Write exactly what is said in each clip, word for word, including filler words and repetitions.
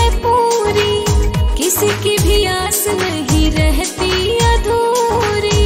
है पूरी, किसी की भी आस नहीं रहती अधूरी।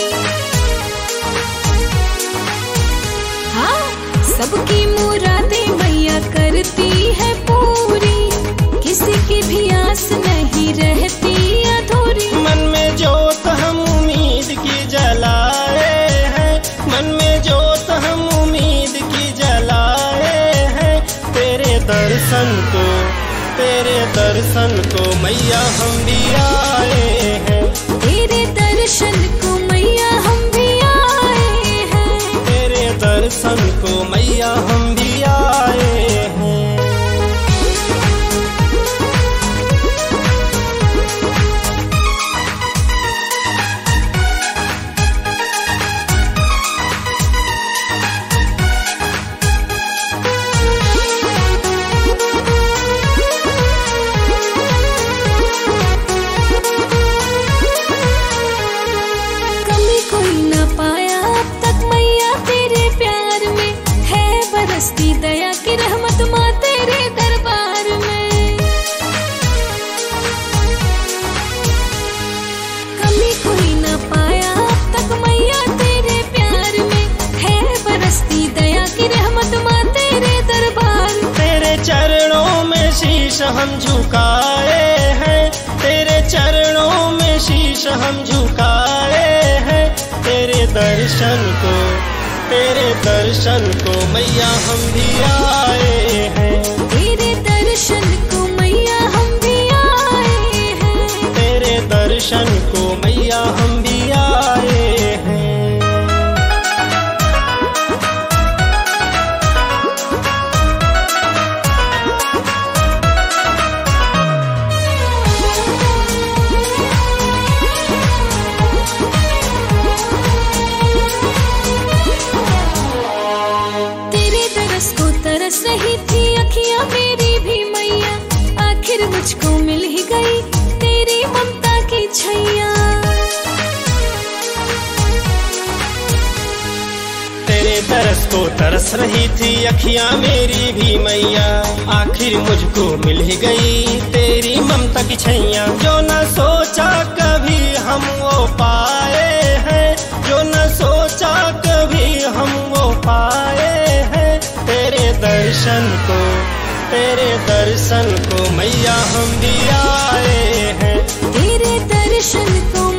हाँ, सबकी मुरादें मैया करती है पूरी, किसी की भी आस नहीं रहती अधूरी। मन में जोत हम उम्मीद की जलाए हैं, मन में जोत हम उम्मीद की जलाए हैं। तेरे दर्शन को, तेरे दर्शन को मैया हम भी आए हैं। तेरे दर्शन को मैया हम भी आए हैं। तेरे दर्शन को मैया हम भी आए हैं। बरसती दया की रहमत माँ तेरे दरबार में, कमी कोई न पाया अब तक मैया तेरे प्यार में। है बरसती दया की रहमत माँ तेरे दरबार। तेरे चरणों में शीश हम झुकाए हैं, तेरे चरणों में शीश हम झुकाए हैं। तेरे दर्शन को, तेरे दर्शन को मैया हम भी आए हैं। तेरे दर्शन को मैया हम भी आए हैं। तेरे दर्शन को मैया हम भी आए हैं। तरस रही थी अखियां मेरी भी मैया, आखिर मुझको मिल ही गई तेरी ममता की छैया। तेरे तरस को तरस रही थी अखियां मेरी भी मैया, आखिर मुझको मिल ही गई तेरी ममता की छैया। जो न सोचा कभी हम वो पाए हैं, जो न सोचा कभी हम वो पाए हैं। तेरे दर्शन को, तेरे दर्शन को मैया हम भी आए हैं। तेरे दर्शन को